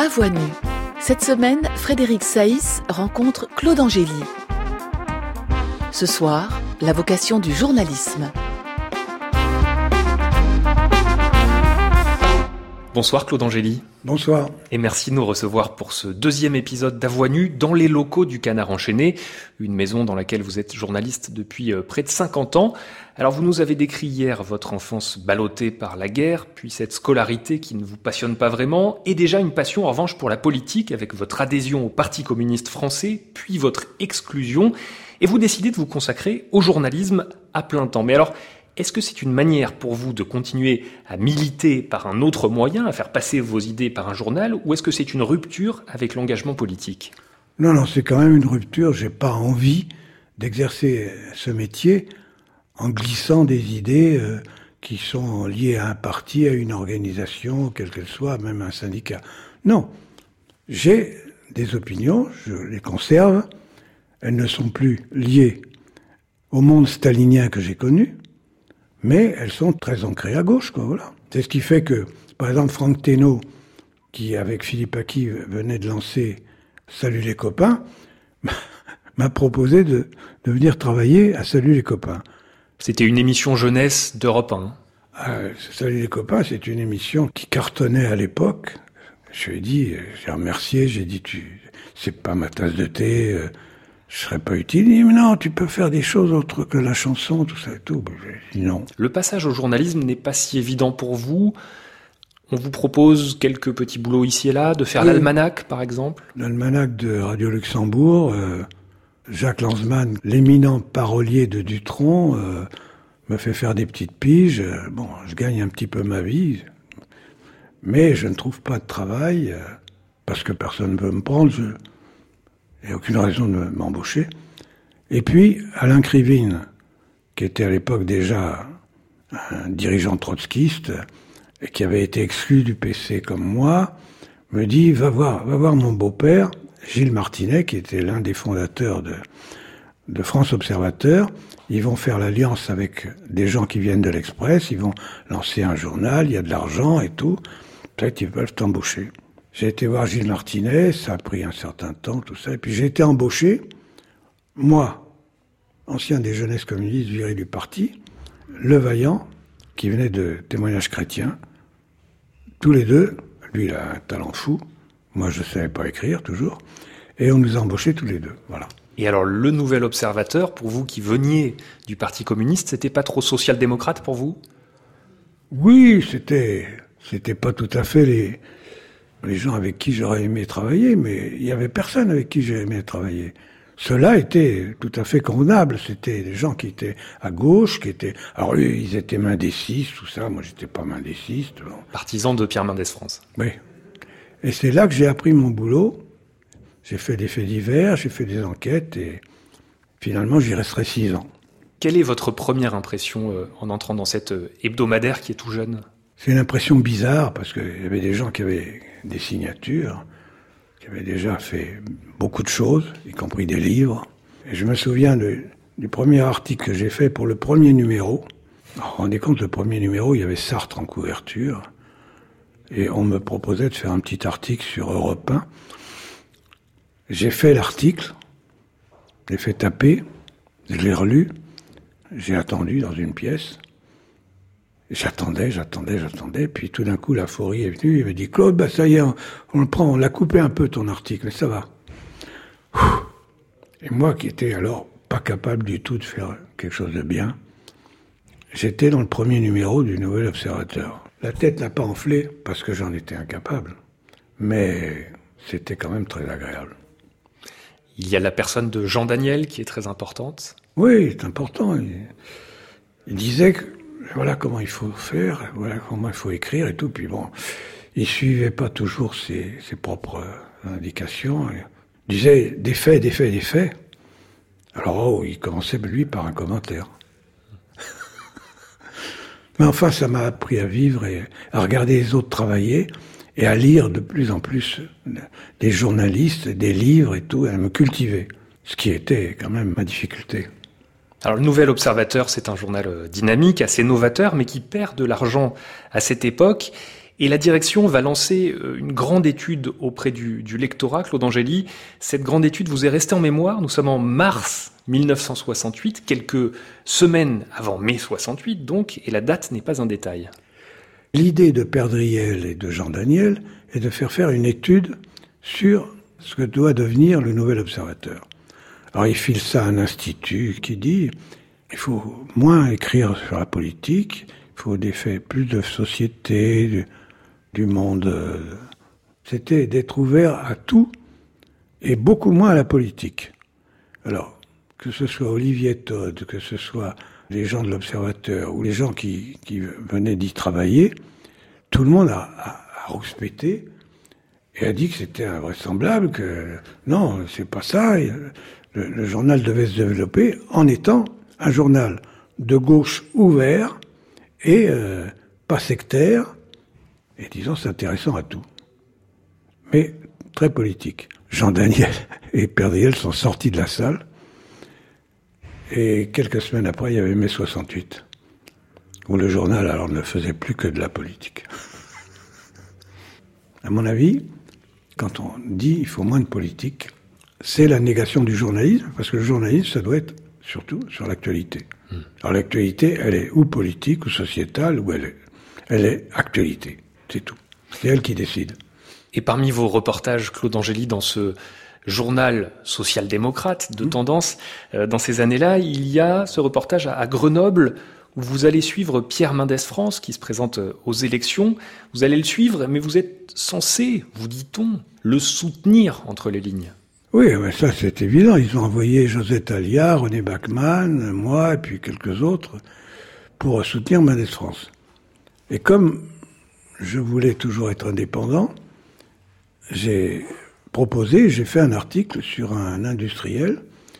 À Voix nue. Cette semaine, Frédéric Saïs rencontre Claude Angély. Ce soir, la vocation du journalisme. Bonsoir Claude Angély. Bonsoir. Et merci de nous recevoir pour ce deuxième épisode d'À Voix nue dans les locaux du Canard enchaîné, une maison dans laquelle vous êtes journaliste depuis près de 50 ans. Alors vous nous avez décrit hier votre enfance ballottée par la guerre, puis cette scolarité qui ne vous passionne pas vraiment, et déjà une passion en revanche pour la politique avec votre adhésion au Parti communiste français, puis votre exclusion, et vous décidez de vous consacrer au journalisme à plein temps. Mais alors, est-ce que c'est une manière pour vous de continuer à militer par un autre moyen, à faire passer vos idées par un journal, ou est-ce que c'est une rupture avec l'engagement politique ? Non, c'est quand même une rupture. J'ai pas envie d'exercer ce métier en glissant des idées qui sont liées à un parti, à une organisation, quelle qu'elle soit, même un syndicat. Non, j'ai des opinions, je les conserve. Elles ne sont plus liées au monde stalinien que j'ai connu, mais elles sont très ancrées à gauche, quoi, voilà. C'est ce qui fait que, par exemple, Franck Thénault, qui, avec Philippe Aki, venait de lancer Salut les copains, m'a proposé de venir travailler à Salut les copains. C'était une émission jeunesse d'Europe 1. Salut les copains, c'est une émission qui cartonnait à l'époque. Je lui ai dit, j'ai remercié, j'ai dit, c'est pas ma tasse de thé, je serais pas utile. Il dit, mais non, tu peux faire des choses autres que la chanson, tout ça et tout. J'ai dit non. Le passage au journalisme n'est pas si évident pour vous. On vous propose quelques petits boulots ici et là, de faire l'almanach, par exemple. L'almanach de Radio Luxembourg, Jacques Lanzmann, l'éminent parolier de Dutronc, me fait faire des petites piges. Bon, je gagne un petit peu ma vie, mais je ne trouve pas de travail, parce que personne ne veut me prendre. Il n'y a aucune raison de m'embaucher. Et puis, Alain Krivine, qui était à l'époque déjà un dirigeant trotskiste, et qui avait été exclu du PC comme moi, me dit, va voir mon beau-père, Gilles Martinet, qui était l'un des fondateurs de France Observateur. Ils vont faire l'alliance avec des gens qui viennent de l'Express, ils vont lancer un journal, il y a de l'argent et tout, peut-être ils peuvent t'embaucher. J'ai été voir Gilles Martinet, ça a pris un certain temps, tout ça, et puis j'ai été embauché, moi, ancien des jeunesses communistes viré du parti, Levaillant, qui venait de Témoignages chrétiens, tous les deux, lui il a un talent fou, moi je ne savais pas écrire toujours, et on nous a embauchés tous les deux, voilà. Et alors le Nouvel Observateur, pour vous qui veniez du Parti communiste, c'était pas trop social-démocrate pour vous ? Oui, c'était pas tout à fait les gens avec qui j'aurais aimé travailler, mais il y avait personne avec qui j'ai aimé travailler. Ceux-là étaient tout à fait convenables. C'était des gens qui étaient à gauche, alors eux, ils étaient mendécistes, tout ça. Moi, j'étais pas mendéciste. Bon. Partisan de Pierre Mendès France. Oui. Et c'est là que j'ai appris mon boulot. J'ai fait des faits divers, j'ai fait des enquêtes, et finalement, j'y resterai 6 ans. Quelle est votre première impression en entrant dans cet hebdomadaire qui est tout jeune ? C'est une impression bizarre, parce qu'il y avait des gens qui avaient des signatures, qui avaient déjà fait beaucoup de choses, y compris des livres. Et je me souviens du premier article que j'ai fait pour le premier numéro. Alors, vous vous rendez compte, le premier numéro, il y avait Sartre en couverture. Et on me proposait de faire un petit article sur Europe 1. J'ai fait l'article, je l'ai fait taper, je l'ai relu, j'ai attendu dans une pièce. J'attendais, puis tout d'un coup, la Faurie est venue, il m'a dit « Claude, ça y est, on le prend, on l'a coupé un peu ton article, mais ça va. » Et moi qui étais alors pas capable du tout de faire quelque chose de bien, j'étais dans le premier numéro du Nouvel Observateur. La tête n'a pas enflé parce que j'en étais incapable, mais c'était quand même très agréable. Il y a la personne de Jean Daniel qui est très importante. Oui, c'est important. Il disait que voilà comment il faut faire, voilà comment il faut écrire et tout. Puis bon, il suivait pas toujours ses propres indications. Il disait des faits. Alors il commençait lui par un commentaire. Mais enfin, ça m'a appris à vivre et à regarder les autres travailler et à lire de plus en plus des journalistes, des livres et tout, et à me cultiver. Ce qui était quand même ma difficulté. Alors, le Nouvel Observateur, c'est un journal dynamique, assez novateur, mais qui perd de l'argent à cette époque. Et la direction va lancer une grande étude auprès du lectorat, Claude Angeli. Cette grande étude vous est restée en mémoire. Nous sommes en mars 1968, quelques semaines avant mai 68 donc, et la date n'est pas un détail. L'idée de Perdriel et de Jean Daniel est de faire une étude sur ce que doit devenir le nouvel observateur. Alors il file ça à un institut qui dit il faut moins écrire sur la politique, il faut des faits plus de société, du monde. C'était d'être ouvert à tout et beaucoup moins à la politique. Alors, que ce soit Olivier Todd, que ce soit les gens de l'Observateur ou les gens qui venaient d'y travailler, tout le monde a rouspété et a dit que c'était invraisemblable, que non, c'est pas ça. Le journal devait se développer en étant un journal de gauche ouvert et pas sectaire, et disons s'intéressant à tout, mais très politique. Jean Daniel et Perdriel sont sortis de la salle, et quelques semaines après, il y avait mai 68, où le journal alors ne faisait plus que de la politique. À mon avis, quand on dit il faut moins de politique, c'est la négation du journalisme, parce que le journalisme, ça doit être surtout sur l'actualité. Alors l'actualité, elle est ou politique, ou sociétale, ou elle est actualité. C'est tout. C'est elle qui décide. Et parmi vos reportages, Claude Angeli, dans ce journal social-démocrate de tendance, dans ces années-là, il y a ce reportage à Grenoble où vous allez suivre Pierre Mendès France qui se présente aux élections. Vous allez le suivre, mais vous êtes censé, vous dit-on, le soutenir entre les lignes. Oui, mais ça c'est évident. Ils ont envoyé Josette Alliard, René Bachmann, moi et puis quelques autres pour soutenir Mendès France. Et comme je voulais toujours être indépendant, j'ai fait un article sur un industriel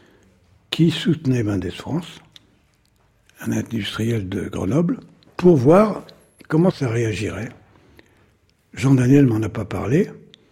qui soutenait Mendès France, un industriel de Grenoble, pour voir comment ça réagirait. Jean Daniel m'en a pas parlé,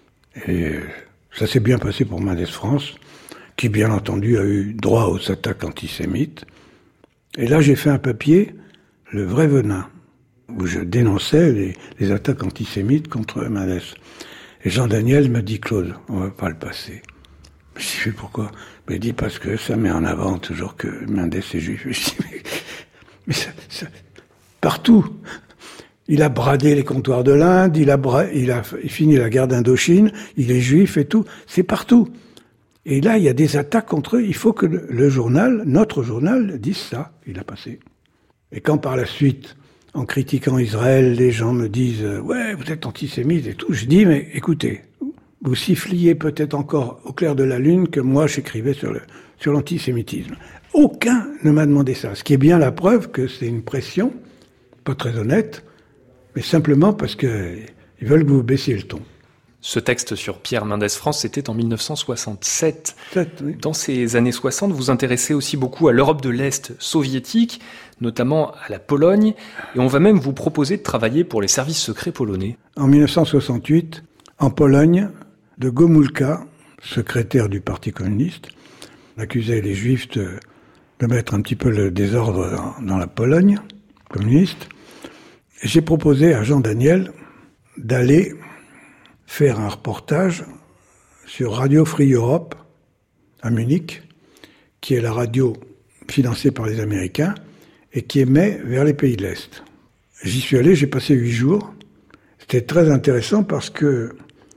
et ça s'est bien passé pour Mendès France, qui bien entendu a eu droit aux attaques antisémites. Et là j'ai fait un papier, Le vrai venin, où je dénonçais les attaques antisémites contre Mendès. Et Jean Daniel me dit, Claude, on va pas le passer. Je dis, pourquoi? Il dit, parce que ça met en avant toujours que Mendès est juif. Je dis, mais ça, partout. Il a bradé les comptoirs de l'Inde, il a fini la guerre d'Indochine, il est juif et tout. C'est partout. Et là, il y a des attaques contre eux. Il faut que le journal, notre journal, dise ça. Il a passé. Et quand par la suite, en critiquant Israël, les gens me disent « Ouais, vous êtes antisémite et tout », je dis « Mais écoutez, vous siffliez peut-être encore au clair de la lune que moi j'écrivais sur l'antisémitisme. » Aucun ne m'a demandé ça. Ce qui est bien la preuve que c'est une pression, pas très honnête, mais simplement parce qu'ils veulent que vous baissiez le ton. Ce texte sur Pierre Mendès France, c'était en 1967. Oui. Dans ces années 60, vous vous intéressez aussi beaucoup à l'Europe de l'Est soviétique, notamment à la Pologne, et on va même vous proposer de travailler pour les services secrets polonais. En 1968, en Pologne, de Gomulka, secrétaire du Parti communiste, accusait les Juifs de mettre un petit peu le désordre dans la Pologne communiste. Et j'ai proposé à Jean Daniel d'aller faire un reportage sur Radio Free Europe à Munich, qui est la radio financée par les Américains et qui émet vers les pays de l'Est. J'y suis allé, j'ai passé 8 jours. C'était très intéressant parce que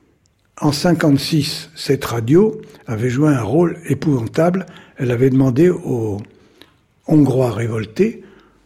en 1956, cette radio avait joué un rôle épouvantable. Elle avait demandé aux Hongrois révoltés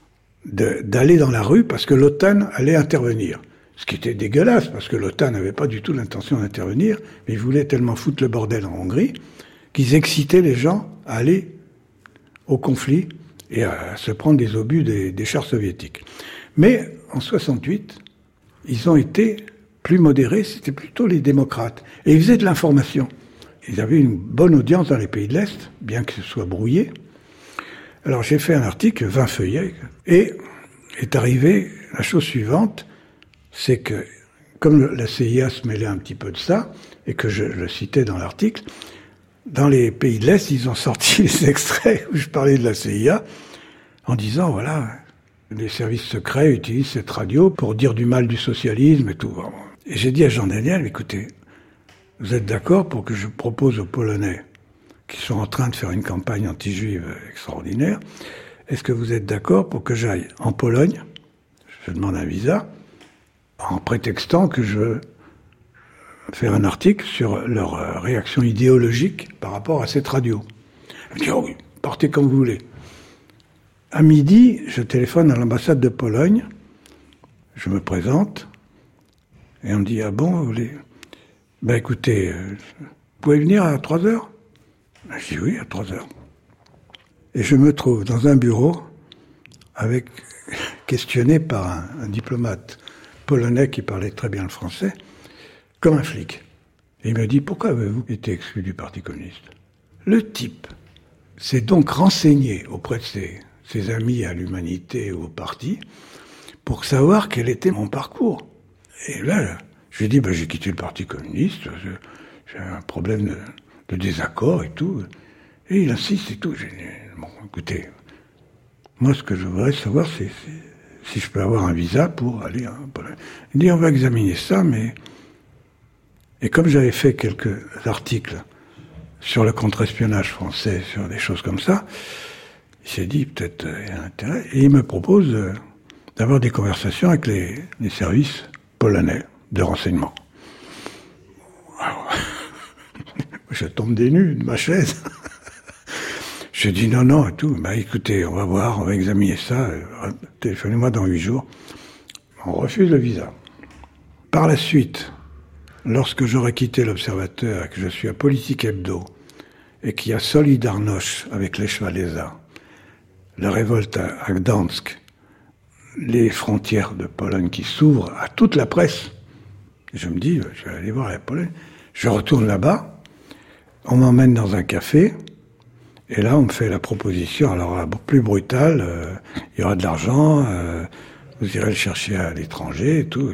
d'aller dans la rue parce que l'OTAN allait intervenir. Ce qui était dégueulasse, parce que l'OTAN n'avait pas du tout l'intention d'intervenir, mais ils voulaient tellement foutre le bordel en Hongrie qu'ils excitaient les gens à aller au conflit et à se prendre des obus des chars soviétiques. Mais en 68, ils ont été plus modérés, c'était plutôt les démocrates. Et ils faisaient de l'information. Ils avaient une bonne audience dans les pays de l'Est, bien que ce soit brouillé. Alors j'ai fait un article, 20 feuillets, et est arrivée la chose suivante, c'est que, comme la CIA se mêlait un petit peu de ça, et que je le citais dans l'article, dans les pays de l'Est, ils ont sorti les extraits où je parlais de la CIA, en disant, voilà, les services secrets utilisent cette radio pour dire du mal du socialisme et tout. Et j'ai dit à Jean Daniel, écoutez, vous êtes d'accord pour que je propose aux Polonais, qui sont en train de faire une campagne anti-juive extraordinaire, est-ce que vous êtes d'accord pour que j'aille en Pologne, je demande un visa, en prétextant que je veux faire un article sur leur réaction idéologique par rapport à cette radio. Je me dis, oh oui, partez quand vous voulez. À midi, je téléphone à l'ambassade de Pologne, je me présente, et on me dit, ah bon, vous voulez... Ben écoutez, vous pouvez venir à 3h ? Je dis oui, à 3h. Et je me trouve dans un bureau questionné par un diplomate polonais qui parlait très bien le français, comme un flic. Et il me dit, pourquoi avez-vous été exclu du Parti communiste ? Le type s'est donc renseigné auprès de ses amis à l'Humanité ou au parti pour savoir quel était mon parcours. Et là, je lui ai dit, j'ai quitté le Parti communiste, j'ai un problème de désaccord et tout. Et il insiste et tout. J'ai dit, bon, écoutez, moi ce que je voudrais savoir, c'est si je peux avoir un visa pour aller en Pologne. Il dit, on va examiner ça, mais... Et comme j'avais fait quelques articles sur le contre-espionnage français, sur des choses comme ça, il s'est dit, peut-être il y a intérêt. Et il me propose d'avoir des conversations avec les services polonais de renseignement. Alors, je tombe des nues de ma chaise. Je dis non et tout. Écoutez, on va voir, on va examiner ça. Téléphonez-moi dans 8 jours. On refuse le visa. Par la suite, lorsque j'aurai quitté l'Observateur et que je suis à Politique Hebdo et qu'il y a Solidarność avec les Chevaleza, la révolte à Gdansk, les frontières de Pologne qui s'ouvrent à toute la presse, je me dis, je vais aller voir la Pologne. Je retourne là-bas, on m'emmène dans un café, et là on me fait la proposition, alors plus brutale, il y aura de l'argent, vous irez le chercher à l'étranger et tout.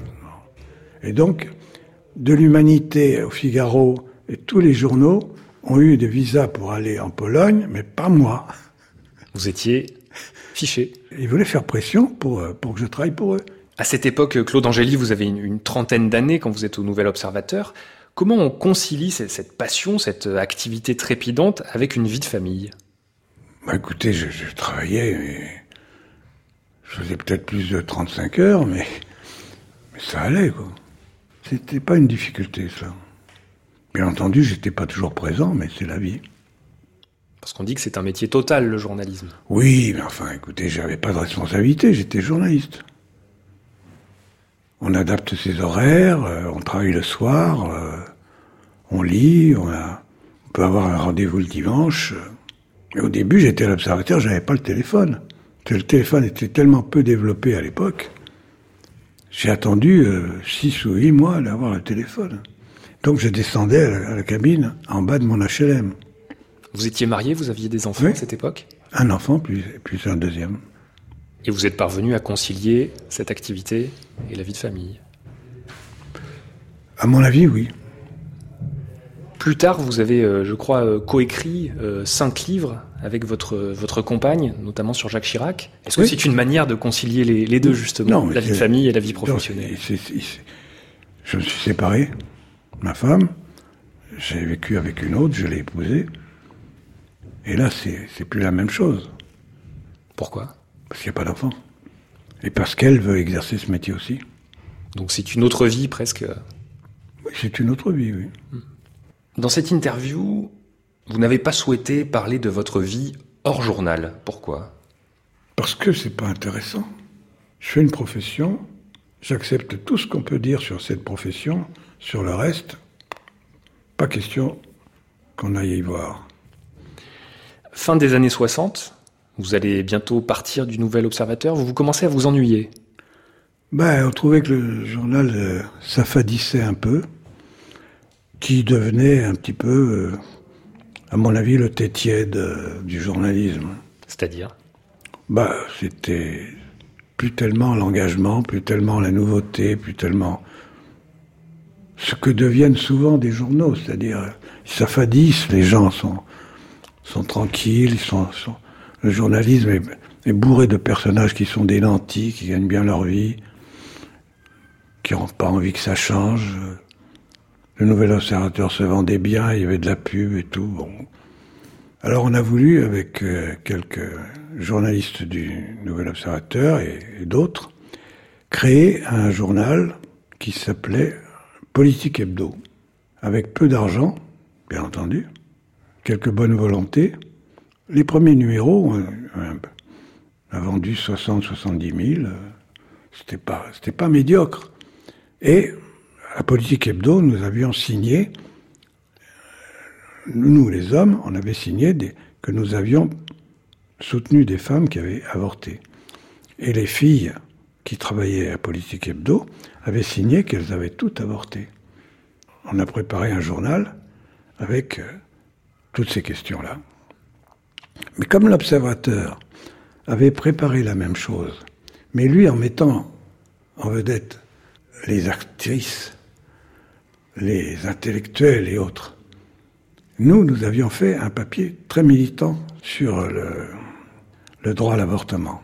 Et donc, de l'Humanité au Figaro et tous les journaux ont eu des visas pour aller en Pologne, mais pas moi. Vous étiez fiché. Ils voulaient faire pression pour que je travaille pour eux. À cette époque, Claude Angeli, vous avez une trentaine d'années quand vous êtes au Nouvel Observateur. Comment on concilie cette passion, cette activité trépidante avec une vie de famille ? Écoutez, je travaillais, mais je faisais peut-être plus de 35 heures, mais ça allait, quoi. C'était pas une difficulté, ça. Bien entendu, j'étais pas toujours présent, mais c'est la vie. Parce qu'on dit que c'est un métier total, le journalisme. Oui, mais enfin, écoutez, j'avais pas de responsabilité, j'étais journaliste. On adapte ses horaires, on travaille le soir, on lit, on peut avoir un rendez-vous le dimanche. Mais au début, j'étais à l'Observateur, j'avais pas le téléphone. Le téléphone était tellement peu développé à l'époque. J'ai attendu 6 ou 8 mois d'avoir le téléphone. Donc je descendais à la cabine en bas de mon HLM. Vous étiez marié, vous aviez des enfants à cette époque ? Un enfant, puis un deuxième. Et vous êtes parvenu à concilier cette activité et la vie de famille ? À mon avis, oui. Plus tard, vous avez, je crois, coécrit 5 livres avec votre compagne, notamment sur Jacques Chirac. Est-ce que c'est une manière de concilier les deux, justement, la vie de famille et la vie professionnelle ? Je me suis séparé, ma femme, j'ai vécu avec une autre, je l'ai épousée. Et là, c'est plus la même chose. Pourquoi ? Parce qu'il n'y a pas d'enfant. Et parce qu'elle veut exercer ce métier aussi. Donc c'est une autre vie, presque. Oui, c'est une autre vie, oui. Dans cette interview, vous n'avez pas souhaité parler de votre vie hors journal. Pourquoi ? Parce que c'est pas intéressant. Je fais une profession, j'accepte tout ce qu'on peut dire sur cette profession, sur le reste, pas question qu'on aille y voir. Fin des années 60, vous allez bientôt partir du Nouvel Observateur, vous commencez à vous ennuyer. On trouvait que le journal s'affadissait un peu, qui devenait un petit peu, à mon avis, le thé tiède du journalisme. C'est-à-dire ? C'était plus tellement l'engagement, plus tellement la nouveauté, plus tellement ce que deviennent souvent des journaux, c'est-à-dire ils s'affadissent, les gens sont tranquilles, le journalisme est bourré de personnages qui sont des nantis, qui gagnent bien leur vie, qui n'ont pas envie que ça change. Le Nouvel Observateur se vendait bien, il y avait de la pub et tout. Bon. Alors on a voulu, avec quelques journalistes du Nouvel Observateur et d'autres, créer un journal qui s'appelait Politique Hebdo, avec peu d'argent, bien entendu, quelques bonnes volontés. Les premiers numéros, on a vendu 60-70 000, c'était pas médiocre. Et à Politique Hebdo, nous avions signé, nous les hommes, on avait signé que nous avions soutenu des femmes qui avaient avorté. Et les filles qui travaillaient à Politique Hebdo avaient signé qu'elles avaient toutes avorté. On a préparé un journal avec toutes ces questions-là. Mais comme l'Observateur avait préparé la même chose, mais lui en mettant en vedette les actrices, les intellectuels et autres, nous avions fait un papier très militant sur le droit à l'avortement.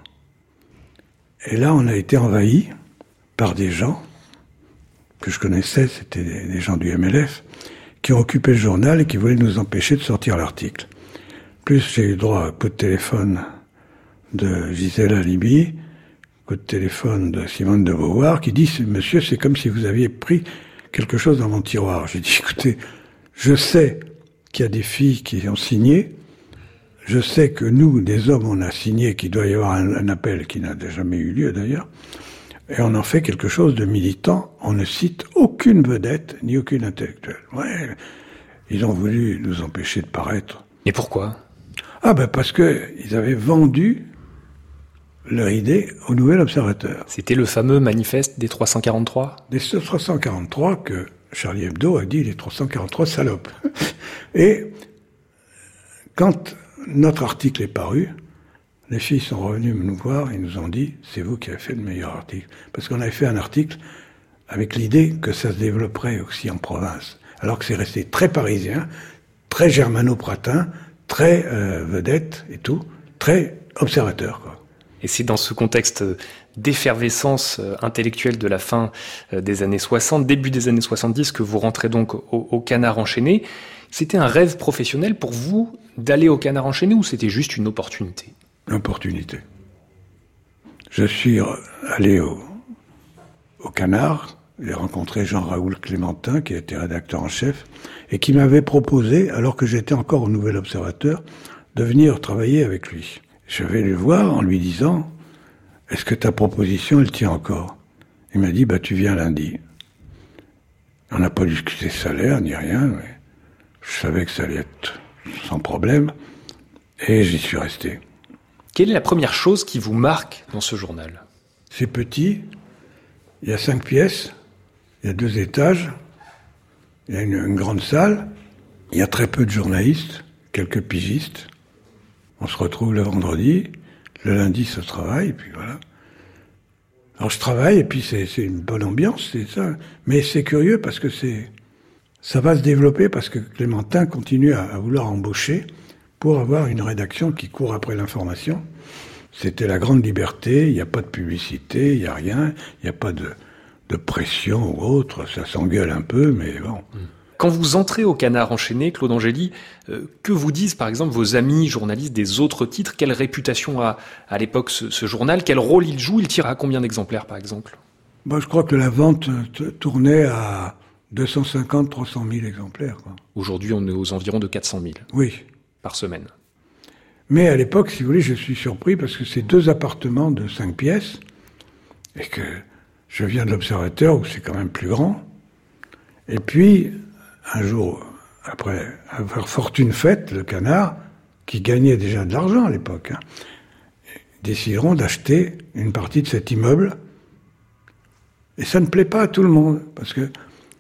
Et là, on a été envahi par des gens que je connaissais, c'était des gens du MLF, qui ont occupé le journal et qui voulaient nous empêcher de sortir l'article. Plus j'ai eu droit à un coup de téléphone de Gisèle Halimi, coup de téléphone de Simone de Beauvoir, qui dit « Monsieur, c'est comme si vous aviez pris quelque chose dans mon tiroir. » J'ai dit « Écoutez, je sais qu'il y a des filles qui ont signé, je sais que nous, des hommes, on a signé qu'il doit y avoir un appel qui n'a jamais eu lieu d'ailleurs, et on en fait quelque chose de militant. On ne cite aucune vedette, ni aucune intellectuelle. Ouais, ils ont voulu nous empêcher de paraître. Et pourquoi ? Ah ben parce que ils avaient vendu leur idée au Nouvel Observateur. C'était le fameux manifeste des 343 ? Des 343 que Charlie Hebdo a dit les 343 salopes. Et quand notre article est paru, les filles sont revenues nous voir et nous ont dit « C'est vous qui avez fait le meilleur article ». Parce qu'on avait fait un article avec l'idée que ça se développerait aussi en province. Alors que c'est resté très parisien, très germano-pratin, très vedette et tout, très observateur, quoi. Et c'est dans ce contexte d'effervescence intellectuelle de la fin des années 60, début des années 70, que vous rentrez donc au Canard enchaîné. C'était un rêve professionnel pour vous d'aller au Canard enchaîné ou c'était juste une opportunité ? L'opportunité. Je suis allé au Canard, j'ai rencontré Jean-Raoul Clémentin, qui était rédacteur en chef, et qui m'avait proposé, alors que j'étais encore au Nouvel Observateur, de venir travailler avec lui. Je vais le voir en lui disant « Est-ce que ta proposition, elle tient encore ?» Il m'a dit « Tu viens lundi. » On n'a pas discuté salaire ni rien, mais je savais que ça allait être sans problème, et j'y suis resté. Quelle est la première chose qui vous marque dans ce journal ? C'est petit, il y a 5 pièces, il y a 2 étages, il y a une grande salle, il y a très peu de journalistes, quelques pigistes. On se retrouve le vendredi, le lundi ça se travaille, et puis voilà. Alors je travaille, et puis c'est une bonne ambiance, c'est ça. Mais c'est curieux parce que ça va se développer, parce que Clémentin continue à vouloir embaucher pour avoir une rédaction qui court après l'information. C'était la grande liberté, il n'y a pas de publicité, il n'y a rien, il n'y a pas de pression ou autre, ça s'engueule un peu, mais bon. Quand vous entrez au Canard enchaîné, Claude Angeli, que vous disent par exemple vos amis journalistes des autres titres ? Quelle réputation a à l'époque ce journal ? Quel rôle il joue ? Il tire à combien d'exemplaires par exemple ? Je crois que la vente tournait à 250-300 000 exemplaires, quoi. Aujourd'hui, on est aux environs de 400 000 oui. Par semaine. Mais à l'époque, si vous voulez, je suis surpris parce que c'est 2 appartements de 5 pièces et que je viens de l'Observateur où c'est quand même plus grand. Et puis, un jour, après avoir fortune faite, le Canard, qui gagnait déjà de l'argent à l'époque, décideront d'acheter une partie de cet immeuble. Et ça ne plaît pas à tout le monde, parce que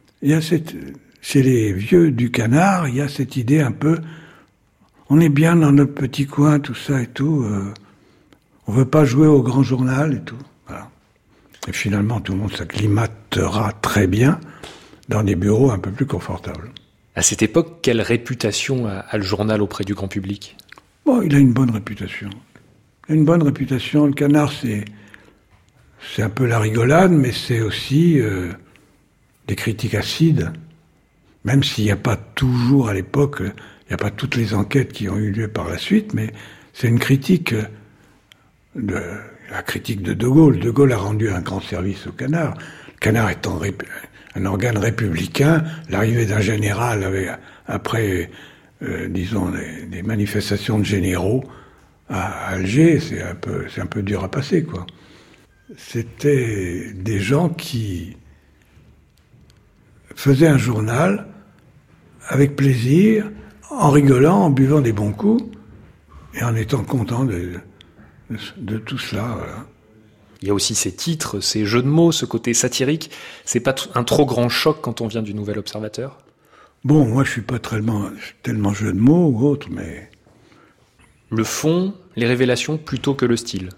chez les vieux du Canard, il y a cette idée un peu, on est bien dans notre petit coin, tout ça et tout, on veut pas jouer au grand journal et tout. Voilà. Et finalement, tout le monde s'acclimatera très bien dans des bureaux un peu plus confortables. À cette époque, quelle réputation a le journal auprès du grand public ? Il a une bonne réputation. Une bonne réputation. Le Canard, c'est un peu la rigolade, mais c'est aussi des critiques acides. Même s'il n'y a pas toujours, à l'époque, il n'y a pas toutes les enquêtes qui ont eu lieu par la suite, mais c'est une critique la critique de De Gaulle. De Gaulle a rendu un grand service au Canard. Le Canard étant un organe républicain, l'arrivée d'un général après, disons, des manifestations de généraux à Alger, c'est un peu dur à passer, quoi. C'était des gens qui faisaient un journal avec plaisir, en rigolant, en buvant des bons coups, et en étant content de tout cela. Voilà. Il y a aussi ces titres, ces jeux de mots, ce côté satirique. C'est pas un trop grand choc quand on vient du Nouvel Observateur? Bon, moi je suis pas tellement jeu de mots ou autre, mais... Le fond, les révélations plutôt que le style.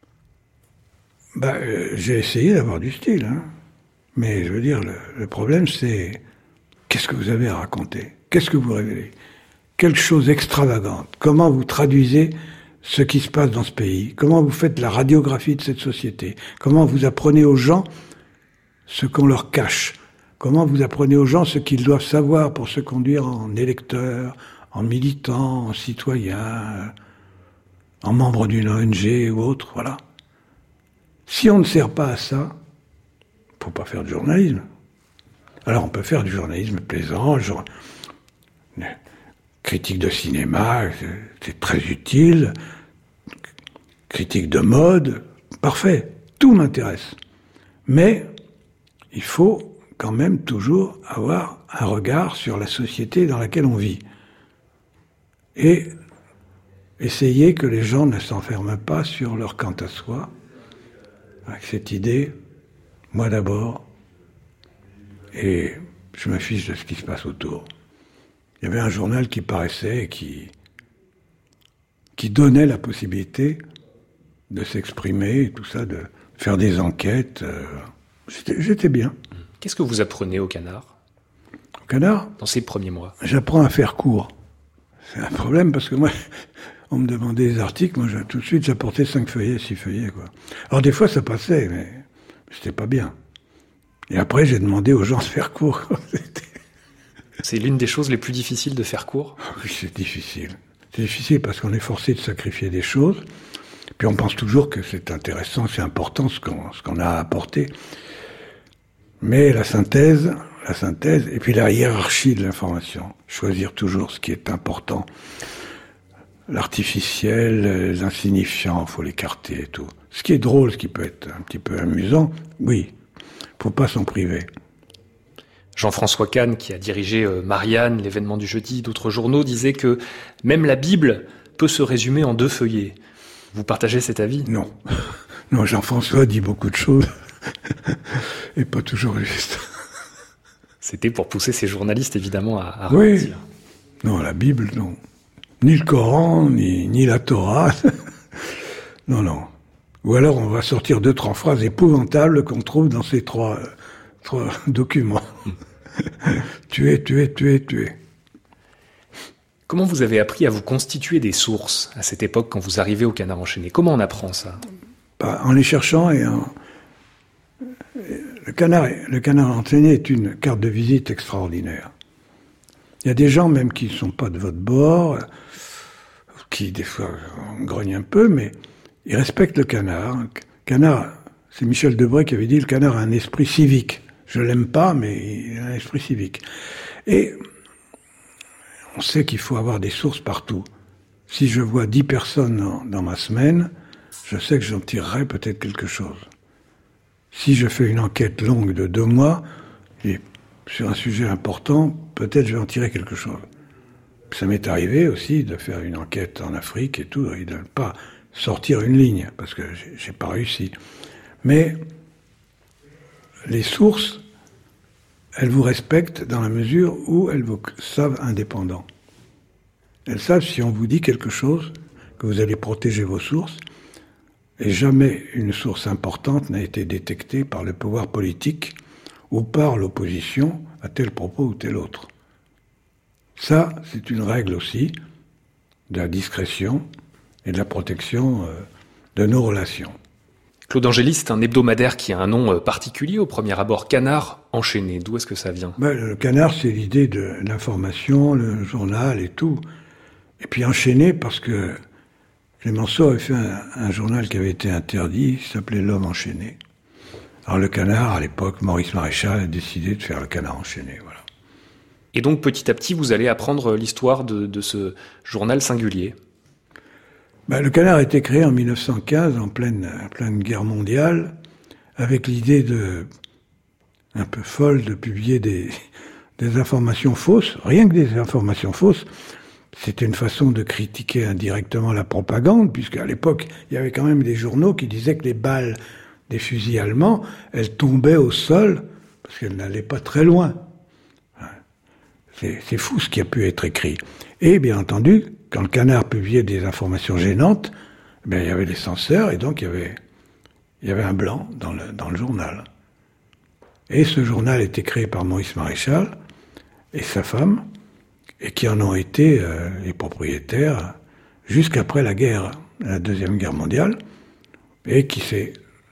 J'ai essayé d'avoir du style, hein. Mais je veux dire, le problème c'est qu'est-ce que vous avez à raconter? Qu'est-ce que vous révélez? Quelle chose extravagante? Comment vous traduisez ce qui se passe dans ce pays? Comment vous faites la radiographie de cette société? Comment vous apprenez aux gens ce qu'on leur cache? Comment vous apprenez aux gens ce qu'ils doivent savoir pour se conduire en électeurs, en militants, en citoyens, en membres d'une ONG ou autre, voilà. Si on ne sert pas à ça, faut pas faire de journalisme. Alors on peut faire du journalisme plaisant, critique de cinéma, c'est très utile, critique de mode, parfait, tout m'intéresse. Mais il faut quand même toujours avoir un regard sur la société dans laquelle on vit. Et essayer que les gens ne s'enferment pas sur leur quant à soi, avec cette idée, moi d'abord, et je me fiche de ce qui se passe autour. Il y avait un journal qui paraissait et qui donnait la possibilité de s'exprimer, et tout ça, de faire des enquêtes. J'étais bien. Qu'est-ce que vous apprenez au Canard? Au Canard? Dans ces premiers mois. J'apprends à faire court. C'est un problème parce que moi, on me demandait des articles, moi tout de suite j'apportais 5 feuillets, 6 feuillets, quoi. Alors des fois ça passait, mais c'était pas bien. Et après j'ai demandé aux gens de faire court. C'est l'une des choses les plus difficiles de faire court? Oui, c'est difficile. C'est difficile parce qu'on est forcé de sacrifier des choses, puis on pense toujours que c'est intéressant, c'est important ce qu'on a à apporter. Mais la synthèse, et puis la hiérarchie de l'information, choisir toujours ce qui est important. L'artificiel, l'insignifiant, faut l'écarter et tout. Ce qui est drôle, ce qui peut être un petit peu amusant, oui, faut pas s'en priver. Jean-François Kahn, qui a dirigé Marianne, l'événement du jeudi, d'autres journaux, disait que même la Bible peut se résumer en 2 feuillets. Vous partagez cet avis? Non. Non, Jean-François dit beaucoup de choses, et pas toujours juste. C'était pour pousser ses journalistes, évidemment, à oui. ralentir. Non, la Bible, non. Ni le Coran, ni la Torah. Non, non. Ou alors on va sortir 2-3 phrases épouvantables qu'on trouve dans ces trois documents. Tuer. Comment vous avez appris à vous constituer des sources à cette époque quand vous arrivez au Canard enchaîné? Comment on apprend ça? En les cherchant et Le Canard enchaîné est une carte de visite extraordinaire. Il y a des gens même qui ne sont pas de votre bord, qui des fois grognent un peu, mais ils respectent le Canard. Canard, c'est Michel Debré qui avait dit, le Canard a un esprit civique. Je l'aime pas, mais il a un esprit civique. Et on sait qu'il faut avoir des sources partout. Si je vois 10 personnes dans ma semaine, je sais que j'en tirerai peut-être quelque chose. Si je fais une enquête longue de 2 mois, et sur un sujet important, peut-être je vais en tirer quelque chose. Ça m'est arrivé aussi de faire une enquête en Afrique et tout, et de ne pas sortir une ligne, parce que j'ai pas réussi. Mais les sources, elles vous respectent dans la mesure où elles vous savent indépendants. Elles savent si on vous dit quelque chose, que vous allez protéger vos sources, et jamais une source importante n'a été détectée par le pouvoir politique ou par l'opposition à tel propos ou tel autre. Ça, c'est une règle aussi de la discrétion et de la protection de nos relations. Claude Angély, c'est un hebdomadaire qui a un nom particulier au premier abord, Canard enchaîné. D'où est-ce que ça vient ? Le Canard, c'est l'idée de l'information, le journal et tout. Et puis enchaîné parce que Clémenceau avait fait un journal qui avait été interdit, qui s'appelait L'Homme enchaîné. Alors le Canard, à l'époque, Maurice Maréchal a décidé de faire le Canard enchaîné, voilà. Et donc petit à petit, vous allez apprendre l'histoire de ce journal singulier. Le Canard a été créé en 1915, en pleine guerre mondiale, avec l'idée un peu folle de publier des informations fausses, rien que des informations fausses. C'était une façon de critiquer indirectement la propagande, puisqu'à l'époque, il y avait quand même des journaux qui disaient que les balles des fusils allemands, elles tombaient au sol, parce qu'elles n'allaient pas très loin. C'est fou ce qui a pu être écrit. Et bien entendu, quand le Canard publiait des informations gênantes, il y avait les censeurs, et donc il y avait un blanc dans le journal. Et ce journal était créé par Maurice Maréchal et sa femme, et qui en ont été les propriétaires jusqu'après la Deuxième Guerre mondiale, et qui s'est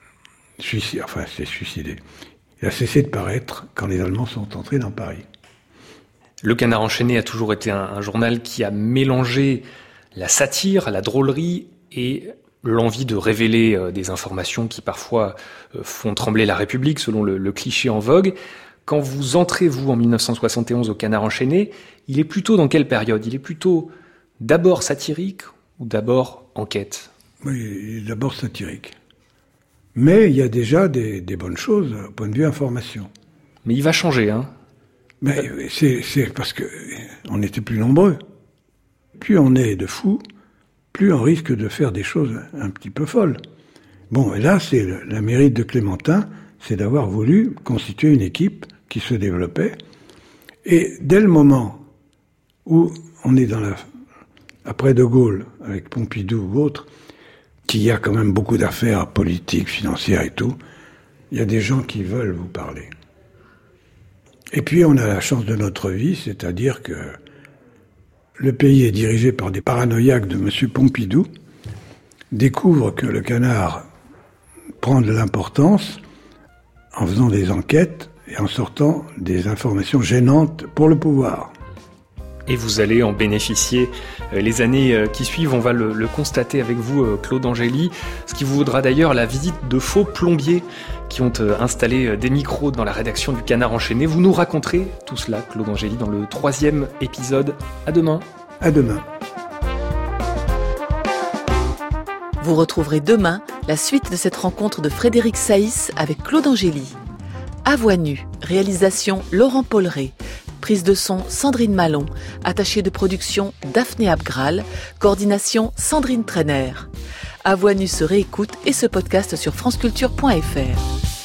suicidé. Il a cessé de paraître quand les Allemands sont entrés dans Paris. Le Canard enchaîné a toujours été un journal qui a mélangé la satire, la drôlerie et l'envie de révéler des informations qui parfois font trembler la République, selon le cliché en vogue. Quand vous entrez, vous, en 1971 au Canard enchaîné, il est plutôt dans quelle période ? Il est plutôt d'abord satirique ou d'abord enquête ? Oui, il est d'abord satirique. Mais il y a déjà des bonnes choses au point de vue information. Mais il va changer, hein ? Mais c'est parce que on était plus nombreux. Plus on est de fous, plus on risque de faire des choses un petit peu folles. Bon, et là, c'est la mérite de Clémentin, c'est d'avoir voulu constituer une équipe qui se développait. Et dès le moment où on est après De Gaulle, avec Pompidou ou autre, qu'il y a quand même beaucoup d'affaires politiques, financières et tout, il y a des gens qui veulent vous parler. Et puis on a la chance de notre vie, c'est-à-dire que le pays est dirigé par des paranoïaques de M. Pompidou, découvre que le Canard prend de l'importance en faisant des enquêtes et en sortant des informations gênantes pour le pouvoir. Et vous allez en bénéficier les années qui suivent. On va le constater avec vous, Claude Angély, ce qui vous vaudra d'ailleurs la visite de faux plombiers qui ont installé des micros dans la rédaction du Canard enchaîné. Vous nous raconterez tout cela, Claude Angély, dans le 3e épisode. À demain. À demain. Vous retrouverez demain la suite de cette rencontre de Frédéric Saïs avec Claude Angély. À voix nue, réalisation Laurent Polleret. Prise de son Sandrine Malon, attachée de production Daphné Abgral, coordination Sandrine Trainer. À voix nue se réécoute et se podcast sur franceculture.fr.